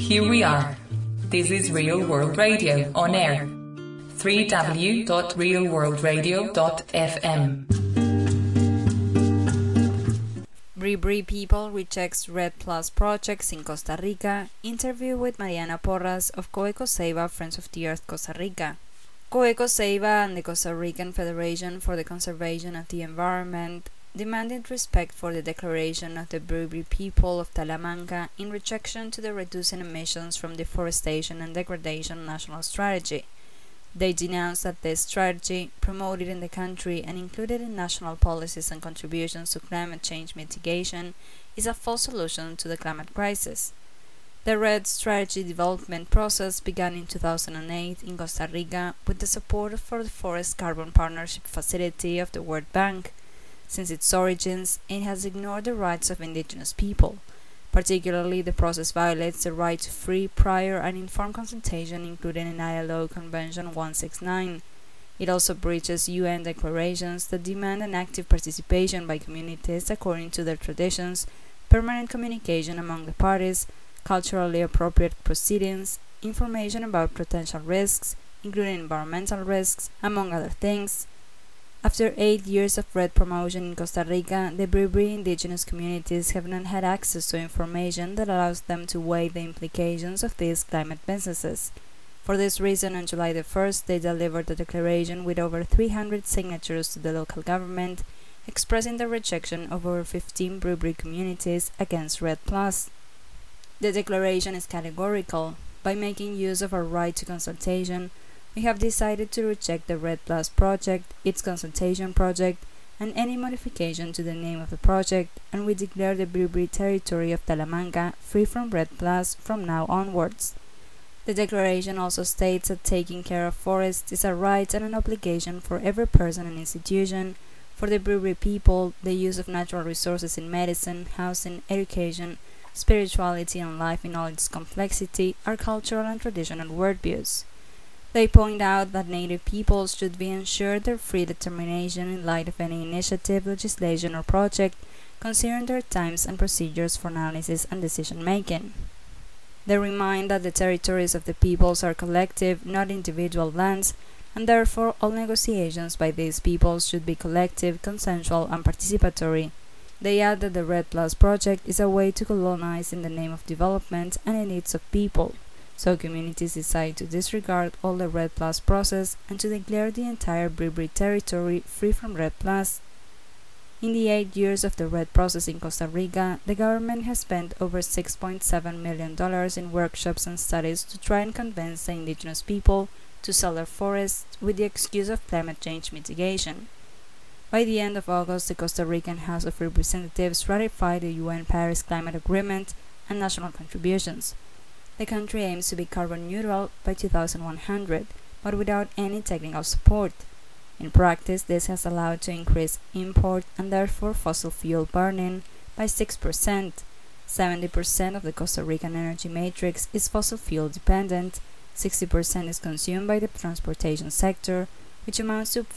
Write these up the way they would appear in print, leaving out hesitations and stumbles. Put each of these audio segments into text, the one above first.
Here we are. This is Real World Radio on air. www.realworldradio.fm. Bribri people rejects Red Plus projects in Costa Rica. Interview with Mariana Porras of COECOSEIBA Friends of the Earth Costa Rica. COECOSEIBA and the Costa Rican Federation for the Conservation of the Environment demanded respect for the declaration of the Bribri people of Talamanca in rejection to the Reducing Emissions from Deforestation and Degradation National Strategy. They denounced that this strategy, promoted in the country and included in national policies and contributions to climate change mitigation, is a false solution to the climate crisis. The RED strategy development process began in 2008 in Costa Rica with the support for the Forest Carbon Partnership Facility of the World Bank. Since its origins, it has ignored the rights of indigenous people. Particularly, the process violates the right to free, prior, and informed consultation included in ILO Convention 169. It also breaches UN declarations that demand an active participation by communities according to their traditions, permanent communication among the parties, culturally appropriate proceedings, information about potential risks, including environmental risks, among other things. After 8 years of RED promotion in Costa Rica, the Bribri indigenous communities have not had access to information that allows them to weigh the implications of these climate businesses. For this reason, on July the 1st, they delivered a declaration with over 300 signatures to the local government, expressing the rejection of over 15 Bribri communities against RED+. The declaration is categorical. By making use of our right to consultation, we have decided to reject the RED Plus project, its consultation project, and any modification to the name of the project, and we declare the Bribri territory of Talamanca free from RED Plus from now onwards. The declaration also states that taking care of forests is a right and an obligation for every person and institution. For the Bribri people, the use of natural resources in medicine, housing, education, spirituality, and life in all its complexity are cultural and traditional worldviews. They point out that native peoples should be ensured their free determination in light of any initiative, legislation, or project, considering their times and procedures for analysis and decision-making. They remind that the territories of the peoples are collective, not individual lands, and therefore all negotiations by these peoples should be collective, consensual, and participatory. They add that the RED Plus project is a way to colonize in the name of development and the needs of people. So communities decide to disregard all the RED Plus process and to declare the entire Bribri territory free from RED Plus. In the 8 years of the RED process in Costa Rica, the government has spent over $6.7 million in workshops and studies to try and convince the indigenous people to sell their forests with the excuse of climate change mitigation. By the end of August, the Costa Rican House of Representatives ratified the UN Paris Climate Agreement and national contributions. The country aims to be carbon neutral by 2100, but without any technical support. In practice, this has allowed to increase import and therefore fossil fuel burning by 6%. 70% of the Costa Rican energy matrix is fossil fuel dependent, 60% is consumed by the transportation sector, which amounts to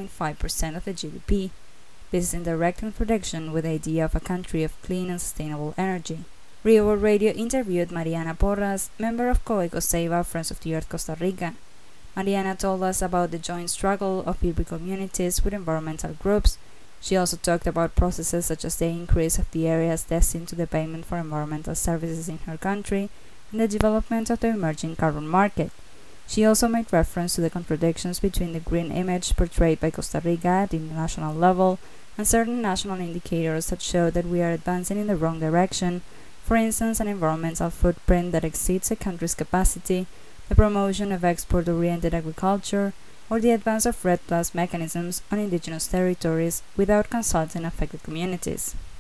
4.5% of the GDP. This is in direct contradiction with the idea of a country of clean and sustainable energy. Real World Radio interviewed Mariana Porras, member of COECOSEIBA Friends of the Earth Costa Rica. Mariana told us about the joint struggle of Bribri communities with environmental groups. She also talked about processes such as the increase of the areas destined to the payment for environmental services in her country and the development of the emerging carbon market. She also made reference to the contradictions between the green image portrayed by Costa Rica at the international level and certain national indicators that show that we are advancing in the wrong direction. For instance, an environmental footprint that exceeds a country's capacity, the promotion of export-oriented agriculture, or the advance of RED Plus mechanisms on indigenous territories without consulting affected communities.